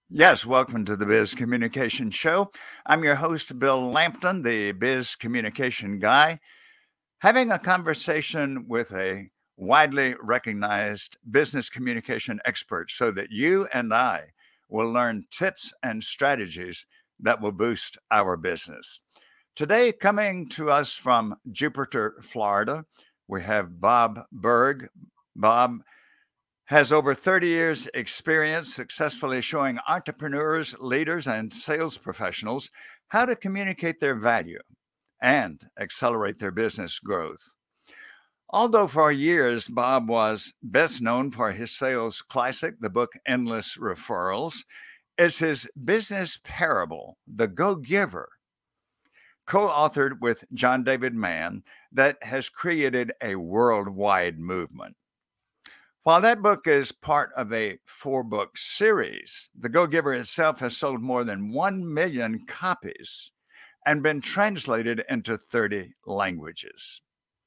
Yes, welcome to the Biz Communication Show. I'm your host, Bill Lampton, the Biz Communication Guy, having a conversation with a widely recognized business communication expert so that you and I will learn tips and strategies that will boost our business. Today, coming to us from Jupiter, Florida, we have Bob Berg. Bob has over 30 years experience successfully showing entrepreneurs, leaders, and sales professionals how to communicate their value and accelerate their business growth. Although for years Bob was best known for his sales classic, the book Endless Referrals, is his business parable, The Go Giver, co authored with John David Mann, that has created a worldwide movement. While that book is part of a 4 book series, The Go Giver itself has sold more than 1 million copies and been translated into 30 languages.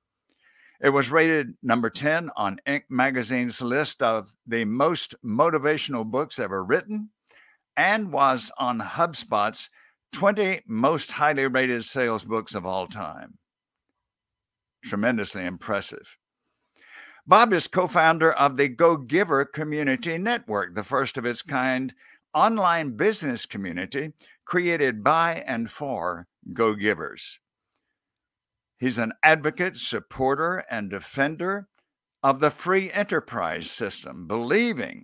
It was rated number 10 on Inc. magazine's list of the most motivational books ever written and was on HubSpot's 20 most highly rated sales books of all time. Tremendously impressive. Bob is co founder of the Go Giver Community Network, the first of its kind online business community created by and for Go Givers. He's an advocate, supporter, and defender of the free enterprise system, believing,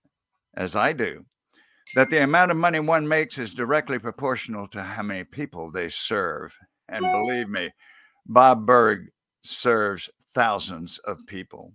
as I do, that the amount of money one makes is directly proportional to how many people they serve. And believe me, Bob Berg serves thousands of people.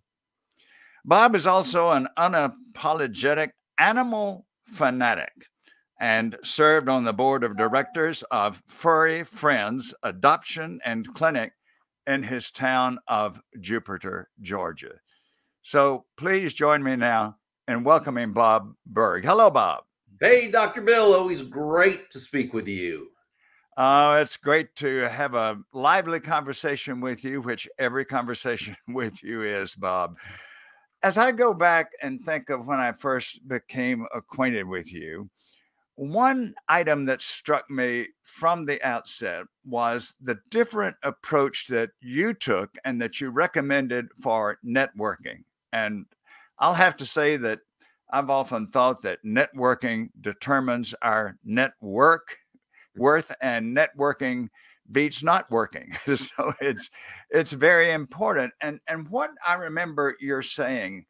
Bob is also an unapologetic animal fanatic and served on the board of directors of Furry Friends Adoption and Clinic in his town of Jupiter, Georgia. So please join me now in welcoming Bob Berg. Hello, Bob. Hey, Dr. Bill, always great to speak with you. It's great to have a lively conversation with you, which every conversation with you is, Bob. As I go back and think of when I first became acquainted with you, one item that struck me from the outset was the different approach that you took and that you recommended for networking. And I'll have to say that I've often thought that networking determines our network worth, and networking beats not working. So it's very important. And what I remember you're saying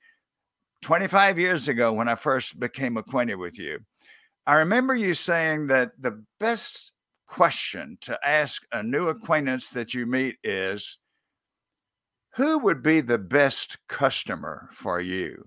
25 years ago when I first became acquainted with you, I remember you saying that the best question to ask a new acquaintance that you meet is, who would be the best customer for you?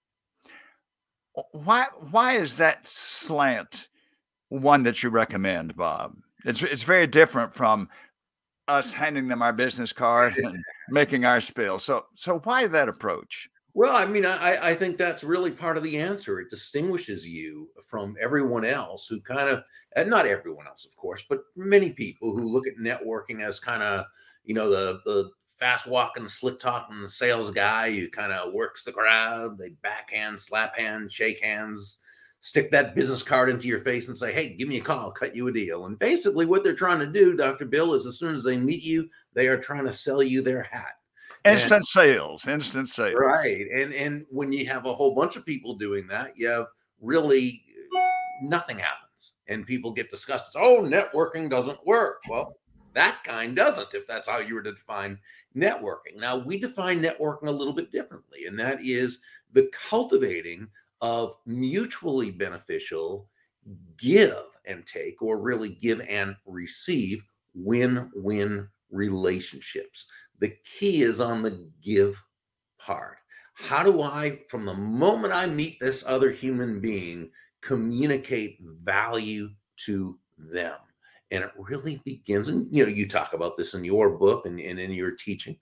Why is that slant one that you recommend, Bob? It's very different from us handing them our business card and making our spiel. So why that approach? Well, I think that's really part of the answer. It distinguishes you from everyone else who kind of, and not everyone else, of course, but many people who look at networking as kind of, the fast walking, slick talking sales guy who kind of works the crowd. They backhand, slap hand, shake hands, stick that business card into your face and say, hey, give me a call, cut you a deal. And basically what they're trying to do, Dr. Bill, is as soon as they meet you, they are trying to sell you their hat. And Instant sales, instant sales. right. And when you have a whole bunch of people doing that, you have really nothing happens. And people get disgusted. Oh, networking doesn't work. Well, that kind doesn't, if that's how you were to define networking. Now, we define networking a little bit differently, and that is the cultivating of mutually beneficial give and take, or really give and receive win-win relationships. The key is on the give part. How do I, from the moment I meet this other human being, communicate value to them? And it really begins, and you talk about this in your book and in your teaching.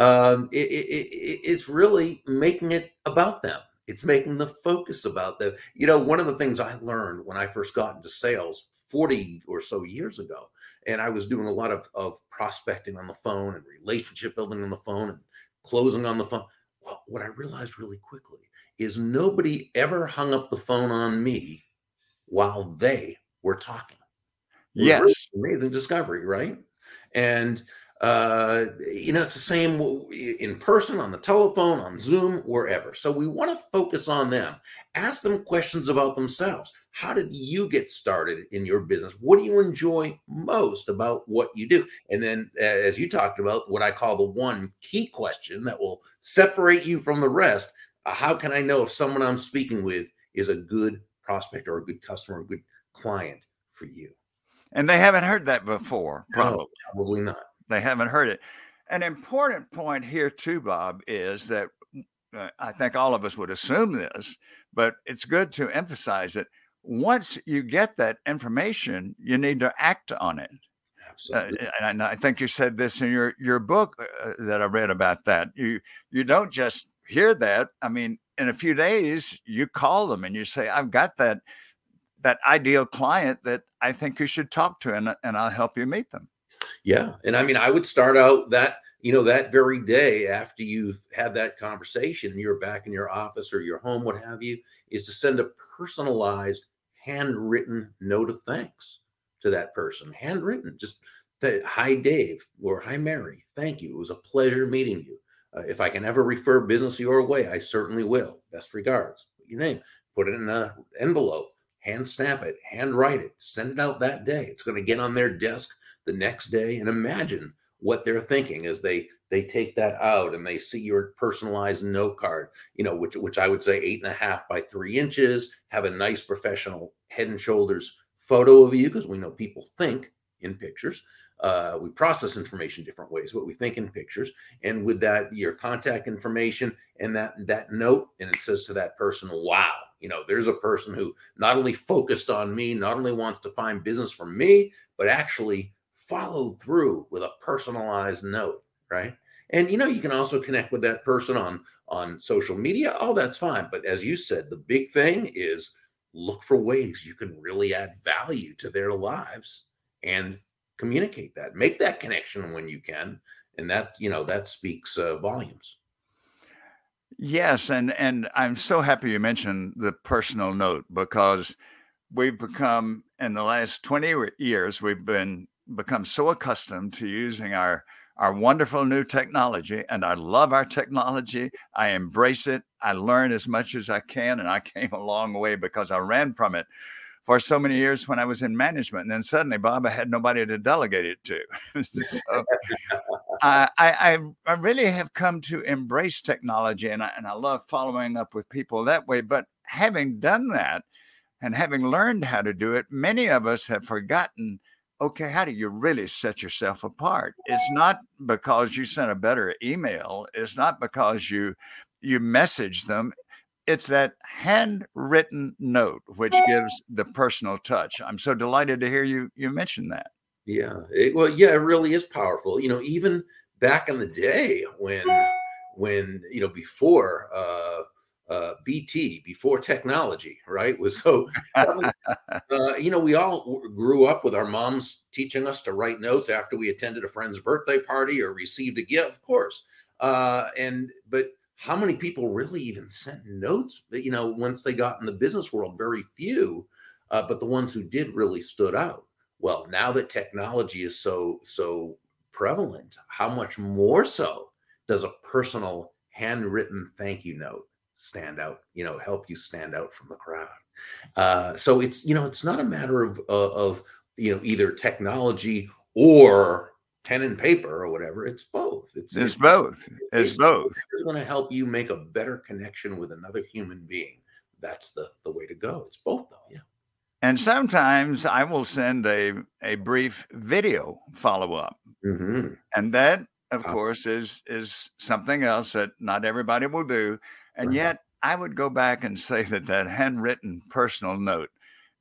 It's really making it about them. It's making the focus about them. One of the things I learned when I first got into sales 40 or so years ago, and I was doing a lot of prospecting on the phone and relationship building on the phone and closing on the phone. Well, what I realized really quickly is nobody ever hung up the phone on me while they were talking. It was really Yes. amazing discovery, right? And it's the same in person, on the telephone, on Zoom, wherever. So we want to focus on them. Ask them questions about themselves. How did you get started in your business? What do you enjoy most about what you do? And then, as you talked about, what I call the one key question that will separate you from the rest: how can I know if someone I'm speaking with is a good prospect or a good customer, or a good client for you? And they haven't heard that before, No, probably. probably not. They haven't heard it. An important point here too, Bob, is that I think all of us would assume this, but it's good to emphasize it. Once you get that information, you need to act on it. Absolutely. And I think you said this in your book that I read about that. You don't just hear that. I mean, in a few days, you call them and you say, "I've got that ideal client that I think you should talk to, and I'll help you meet them." Yeah. And I mean, I would start out that very day after you've had that conversation, you're back in your office or your home, what have you, is to send a personalized handwritten note of thanks to that person. Handwritten, just that, "Hi, Dave," or "Hi, Mary. Thank you. It was a pleasure meeting you. If I can ever refer business your way, I certainly will. Best regards." Put your name, put it in an envelope, hand stamp it, hand write it, send it out that day. It's going to get on their desk the next day, and imagine what they're thinking as they take that out and they see your personalized note card, which I would say 8.5 by 3 inches, have a nice professional head and shoulders photo of you, because we know people think in pictures. We process information different ways, but we think in pictures. And with that, your contact information and that note, and it says to that person, "Wow, there's a person who not only focused on me, not only wants to find business from me, but actually followed through with a personalized note," right? And you can also connect with that person on social media. Oh, that's fine. But as you said, the big thing is look for ways you can really add value to their lives and communicate that. Make that connection when you can, and that speaks volumes. Yes, and I'm so happy you mentioned the personal note, because we've become, in the last 20 years, become so accustomed to using our wonderful new technology, and I love our technology. I embrace it. I learn as much as I can, and I came a long way because I ran from it for so many years when I was in management. And then suddenly, Bob, I had nobody to delegate it to. So I really have come to embrace technology, and I love following up with people that way. But having done that and having learned how to do it, many of us have forgotten, okay, how do you really set yourself apart? It's not because you sent a better email. It's not because you message them. It's that handwritten note which gives the personal touch. I'm so delighted to hear you mention that. Yeah. It really is powerful. Even back in the day when before BT, before technology, right? Was so that was, we all grew up with our moms teaching us to write notes after we attended a friend's birthday party or received a gift, of course. But how many people really even sent notes? Once they got in the business world, very few. But the ones who did really stood out. Well, now that technology is so prevalent, how much more so does a personal handwritten thank you note stand out? Help you stand out from the crowd. So it's not a matter of either technology or pen and paper or whatever. It's both. It's both. It's It's both. going to help you make a better connection with another human being. That's the way to go. It's both, though. Yeah. And sometimes I will send a brief video follow-up. Hmm. And that, of course, is something else that not everybody will do. And Right. yet I would go back and say that handwritten personal note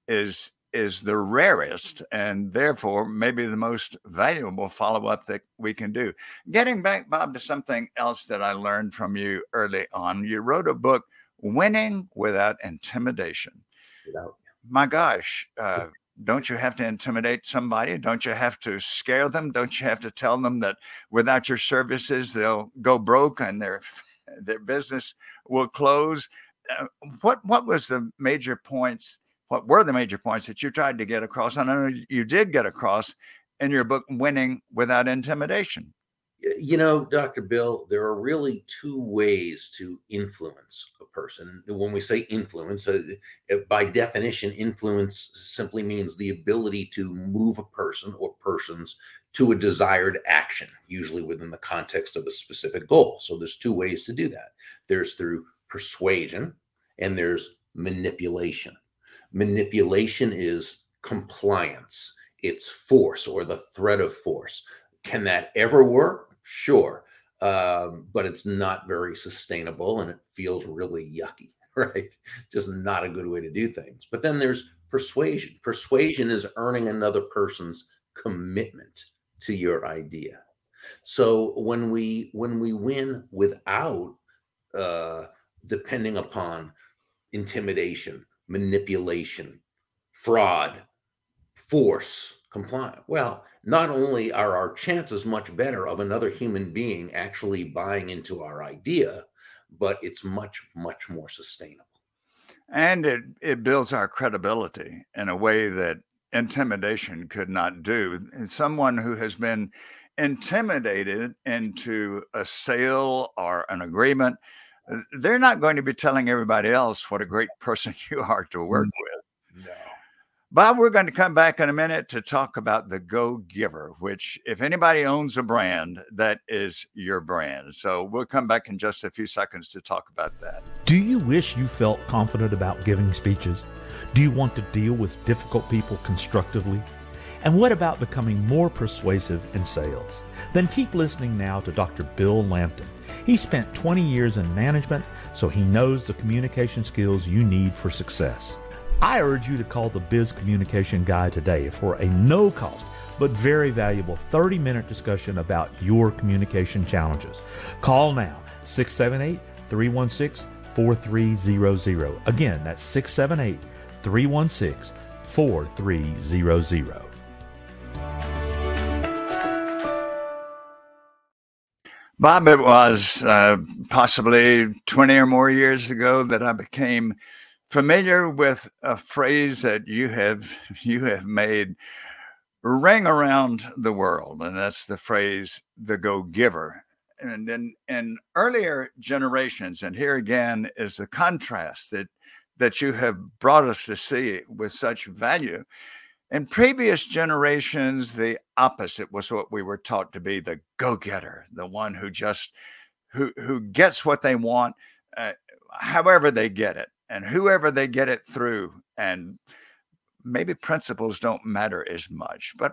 is the rarest and therefore maybe the most valuable follow-up that we can do. Getting back, Bob, to something else that I learned from you early on, you wrote a book, Winning Without Intimidation. Without. My gosh, don't you have to intimidate somebody? Don't you have to scare them? Don't you have to tell them that without your services, they'll go broke and their business will close? What was the major points what were the major points that you tried to get across? And I know you did get across in your book, Winning Without Intimidation. You know, Dr. Bill, there are really two ways to influence a person. When we say influence, by definition, influence simply means the ability to move a person or persons to a desired action, usually within the context of a specific goal. So there's two ways to do that. There's through persuasion and there's manipulation. Manipulation is compliance. It's force or the threat of force. Can that ever work? Sure. But it's not very sustainable and it feels really yucky, right? Just not a good way to do things. But then there's persuasion. Persuasion is earning another person's commitment to your idea. So when we win without depending upon intimidation, manipulation, fraud, force, compliance, well, not only are our chances much better of another human being actually buying into our idea, but it's much, much more sustainable. And it builds our credibility in a way that intimidation could not do. And someone who has been intimidated into a sale or an agreement, they're not going to be telling everybody else what a great person you are to work with. No. Bob, we're going to come back in a minute to talk about the Go Giver, which if anybody owns a brand, that is your brand. So we'll come back in just a few seconds to talk about that. Do you wish you felt confident about giving speeches? Do you want to deal with difficult people constructively? And what about becoming more persuasive in sales? Then keep listening now to Dr. Bill Lampton. He spent 20 years in management, so he knows the communication skills you need for success. I urge you to call the Biz Communication Guy today for a no-cost but very valuable 30-minute discussion about your communication challenges. Call now, 678-316-4300. Again, that's 678-316-4300. Bob, it was possibly 20 or more years ago that I became familiar with a phrase that you have made ring around the world, and that's the phrase, the Go Giver. And then in earlier generations, and here again is the contrast that you have brought us to see with such value. In previous generations, the opposite was what we were taught to be, the go-getter, the one who just who gets what they want, however they get it, and whoever they get it through. And maybe principles don't matter as much. But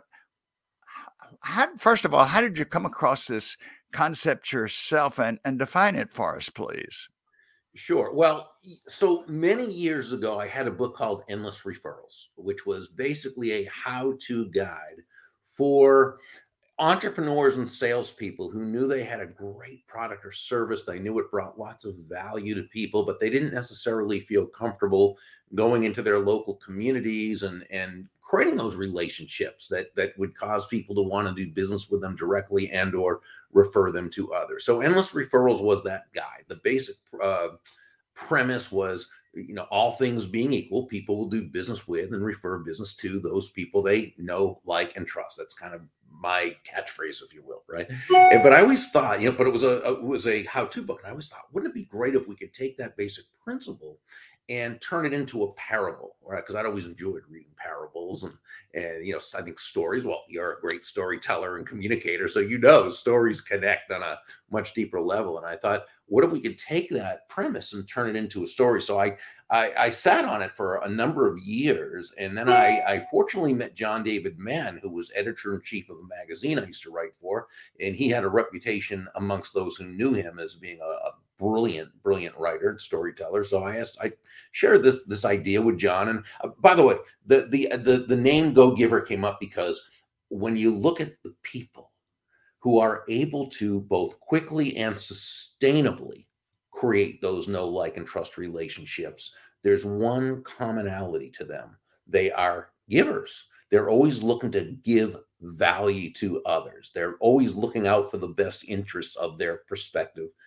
first of all, how did you come across this concept yourself, and define it for us, please? Sure. Well, so many years ago, I had a book called Endless Referrals, which was basically a how-to guide for entrepreneurs and salespeople who knew they had a great product or service. They knew it brought lots of value to people, but they didn't necessarily feel comfortable going into their local communities and creating those relationships that would cause people to want to do business with them directly and or refer them to others. So Endless Referrals was that guide. The basic premise was, all things being equal, people will do business with and refer business to those people they know, like, and trust. That's kind of my catchphrase, if you will, right? But I always thought, but it was a how-to book. And I always thought, wouldn't it be great if we could take that basic principle and turn it into a parable, right? Because I'd always enjoyed reading parables and I think stories. Well, you're a great storyteller and communicator, so stories connect on a much deeper level. And I thought, what if we could take that premise and turn it into a story? So I sat on it for a number of years, and then I fortunately met John David Mann, who was editor-in-chief of a magazine I used to write for, and he had a reputation amongst those who knew him as being a brilliant writer and storyteller. So I shared this idea with John. And by the way, the name Go Giver came up because when you look at the people who are able to both quickly and sustainably create those know, like, and trust relationships, there's one commonality to them. They are givers. They're always looking to give value to others. They're always looking out for the best interests of their prospective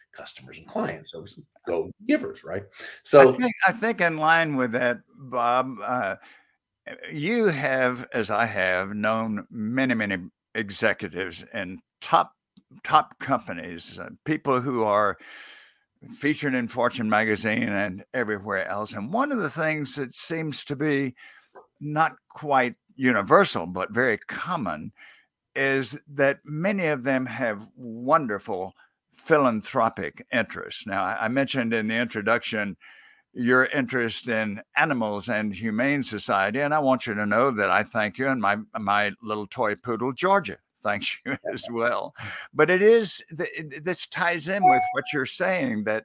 customers and clients. So go givers, right? So I think in line with that, Bob, you have, as I have, known many executives in top companies, people who are featured in Fortune magazine and everywhere else. And one of the things that seems to be not quite universal, but very common, is that many of them have wonderful philanthropic interests. Now, I mentioned in the introduction your interest in animals and humane society, and I want you to know that I thank you, and my little toy poodle Georgia thanks you as well. But it is this ties in with what you're saying, that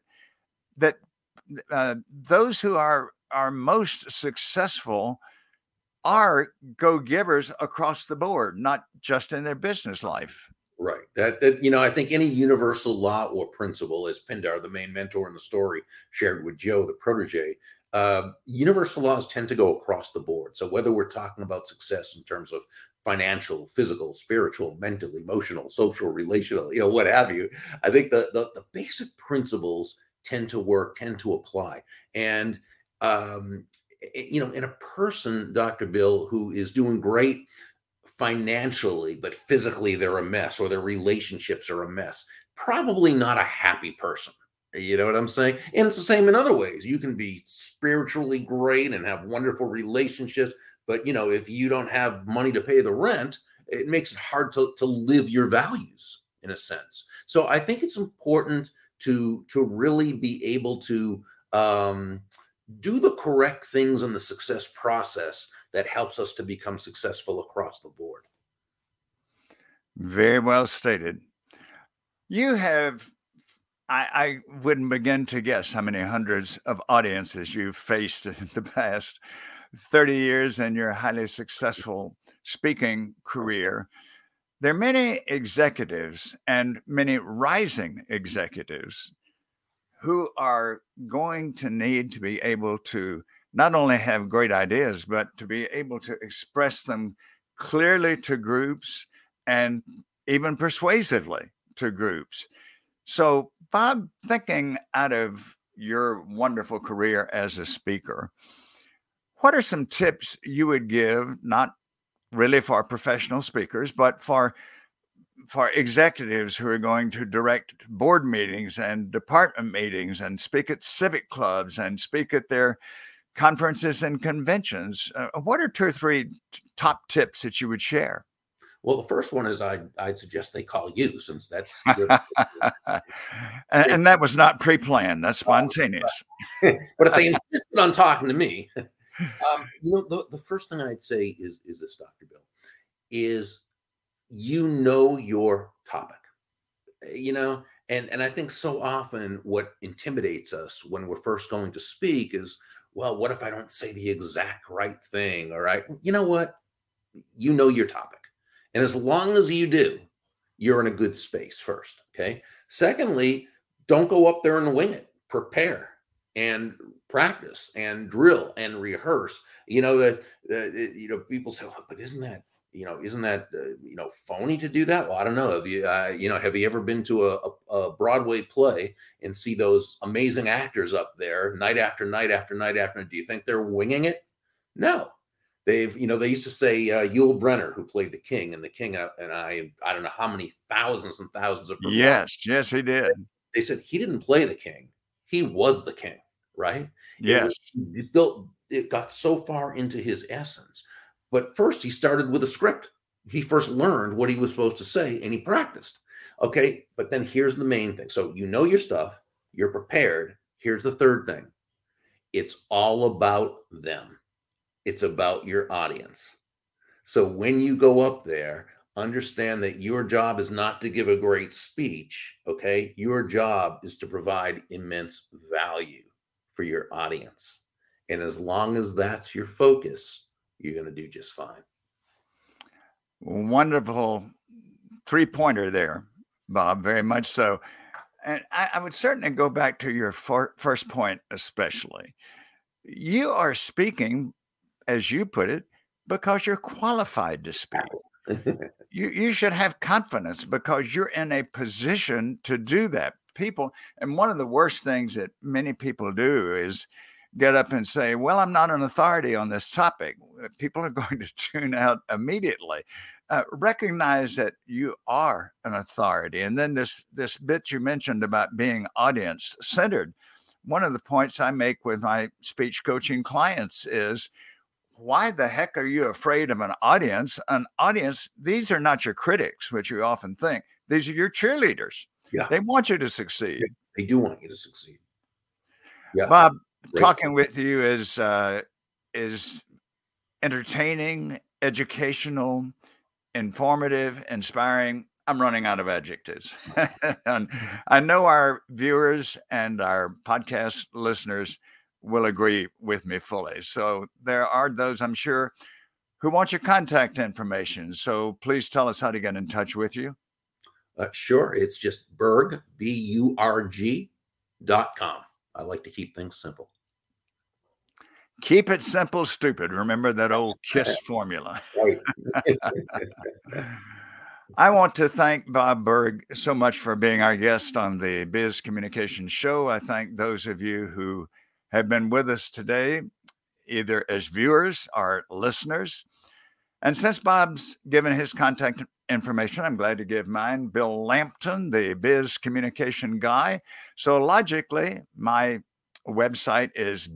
those who are most successful are go-givers across the board, not just in their business life. Right. That I think any universal law or principle, as Pindar, the main mentor in the story, shared with Joe, the protege, universal laws tend to go across the board. So whether we're talking about success in terms of financial, physical, spiritual, mental, emotional, social, relational, what have you, I think the basic principles tend to work, tend to apply. And in a person, Dr. Bill, who is doing great financially, but physically they're a mess, or their relationships are a mess, probably not a happy person. You know what I'm saying? And it's the same in other ways. You can be spiritually great and have wonderful relationships, but if you don't have money to pay the rent, it makes it hard to live your values, in a sense. So I think it's important to really be able to do the correct things in the success process that helps us to become successful across the board. Very well stated. You have, I wouldn't begin to guess how many hundreds of audiences you've faced in the past 30 years in your highly successful speaking career. There are many executives and many rising executives who are going to need to be able to not only have great ideas, but to be able to express them clearly to groups and even persuasively to groups. So, Bob, thinking out of your wonderful career as a speaker, what are some tips you would give, not really for professional speakers, but for executives who are going to direct board meetings and department meetings and speak at civic clubs and speak at their conferences and conventions? What are 2 or 3 top tips that you would share? Well, the first one is I'd suggest they call you, since that's and that was not pre-planned. That's spontaneous. But if they insisted on talking to me, the first thing I'd say is this, Dr. Bill, is your topic, and I think so often what intimidates us when we're first going to speak is, well, what if I don't say the exact right thing? All right. You know what? You know your topic. And as long as you do, you're in a good space first. Okay. Secondly, don't go up there and wing it. Prepare and practice and drill and rehearse. People say, oh, but isn't that phony to do that? Well, I don't know. Have you ever been to a Broadway play and see those amazing actors up there night after night after night after? Do you think they're winging it? No. They used to say Yul Brynner, who played the King, and the King and I don't know how many thousands and thousands of yes, he did. They said he didn't play the King; he was the King, right? Yes, it got so far into his essence. But first, he started with a script. He first learned what he was supposed to say, and he practiced. Okay, but then here's the main thing. So you know your stuff, you're prepared. Here's the third thing. It's all about them. It's about your audience. So when you go up there, understand that your job is not to give a great speech, okay? Your job is to provide immense value for your audience. And as long as that's your focus, you're going to do just fine. Wonderful 3-pointer there, Bob, very much so. And I would certainly go back to your first point, especially. You are speaking, as you put it, because you're qualified to speak. You should have confidence because you're in a position to do that. people. And one of the worst things that many people do is get up and say, well, I'm not an authority on this topic. People are going to tune out immediately. Recognize that you are an authority. And then this bit you mentioned about being audience centered. One of the points I make with my speech coaching clients is, why the heck are you afraid of an audience? An audience, these are not your critics, which you often think. These are your cheerleaders. Yeah. They want you to succeed. They do want you to succeed. Yeah. Bob, talking with you is entertaining, educational, informative, inspiring. I'm running out of adjectives. And I know our viewers and our podcast listeners will agree with me fully. So there are those, I'm sure, who want your contact information. So please tell us how to get in touch with you. Sure. It's just Burg, BURG.com. I like to keep things simple. Keep it simple, stupid. Remember that old KISS formula. Right. I want to thank Bob Burg so much for being our guest on the Biz Communication Show. I thank those of you who have been with us today, either as viewers or listeners. And since Bob's given his contact information, I'm glad to give mine. Bill Lampton, the Biz Communication Guy. So logically, my website is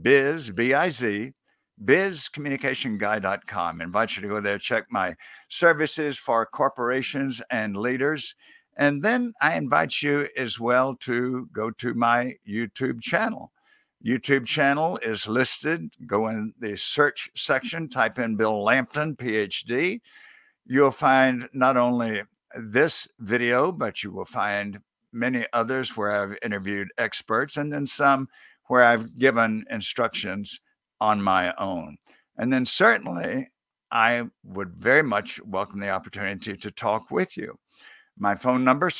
bizcommunicationguy.com. I invite you to go there, check my services for corporations and leaders. And then I invite you as well to go to my YouTube channel. YouTube channel is listed. Go in the search section, type in Bill Lampton, PhD. You'll find not only this video, but you will find many others where I've interviewed experts, and then some where I've given instructions on my own. And then certainly, I would very much welcome the opportunity to talk with you. My phone number,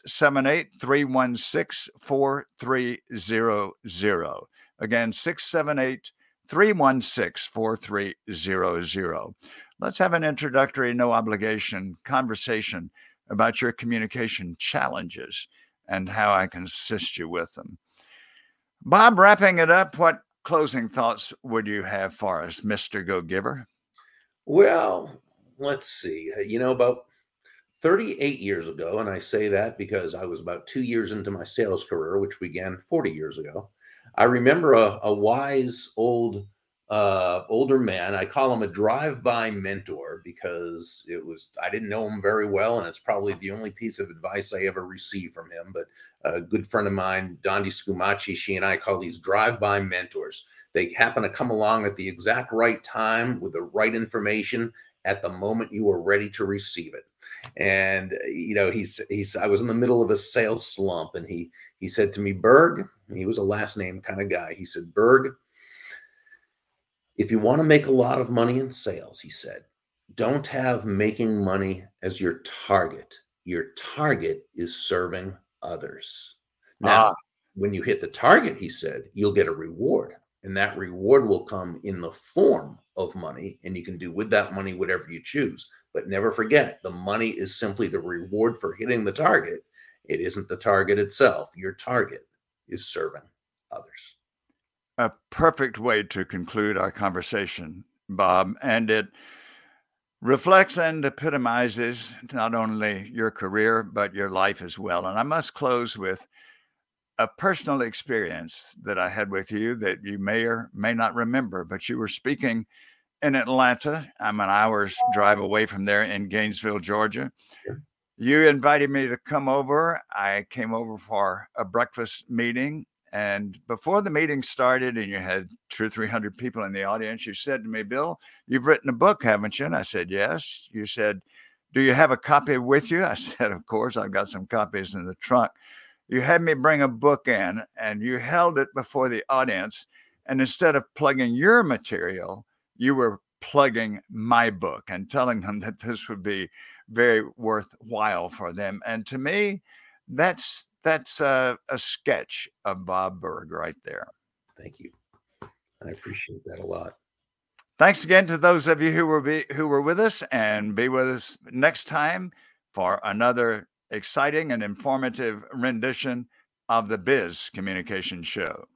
678-316-4300. Again, 678-316-4300. Let's have an introductory, no obligation conversation about your communication challenges and how I can assist you with them. Bob, wrapping it up, what closing thoughts would you have for us, Mr. Go-Giver? Well, let's see. About 38 years ago, and I say that because I was about 2 years into my sales career, which began 40 years ago. I remember a wise older man. I call him a drive-by mentor because I didn't know him very well, and it's probably the only piece of advice I ever received from him. But a good friend of mine, Dondi Scumaci, she and I call these drive-by mentors. They happen to come along at the exact right time with the right information at the moment you are ready to receive it. And I was in the middle of a sales slump, and he said to me, Berg, he was a last name kind of guy. He said, Berg, if you want to make a lot of money in sales, he said, don't have making money as your target. Your target is serving others. Now, when you hit the target, he said, you'll get a reward. And that reward will come in the form of money. And you can do with that money whatever you choose. But never forget, the money is simply the reward for hitting the target. It isn't the target itself. Your target is serving others. A perfect way to conclude our conversation, Bob. And it reflects and epitomizes not only your career, but your life as well. And I must close with a personal experience that I had with you that you may or may not remember, but you were speaking in Atlanta. I'm an hour's drive away from there in Gainesville, Georgia. Sure. You invited me to come over. I came over for a breakfast meeting. And before the meeting started and you had 200 or 300 people in the audience, you said to me, Bill, you've written a book, haven't you? And I said, yes. You said, do you have a copy with you? I said, of course, I've got some copies in the trunk. You had me bring a book in and you held it before the audience. And instead of plugging your material, you were plugging my book and telling them that this would be very worthwhile for them. And to me, that's a sketch of Bob Burg right there. Thank you. I appreciate that a lot. Thanks again to those of you who were with us, and be with us next time for another exciting and informative rendition of the Biz Communication Show.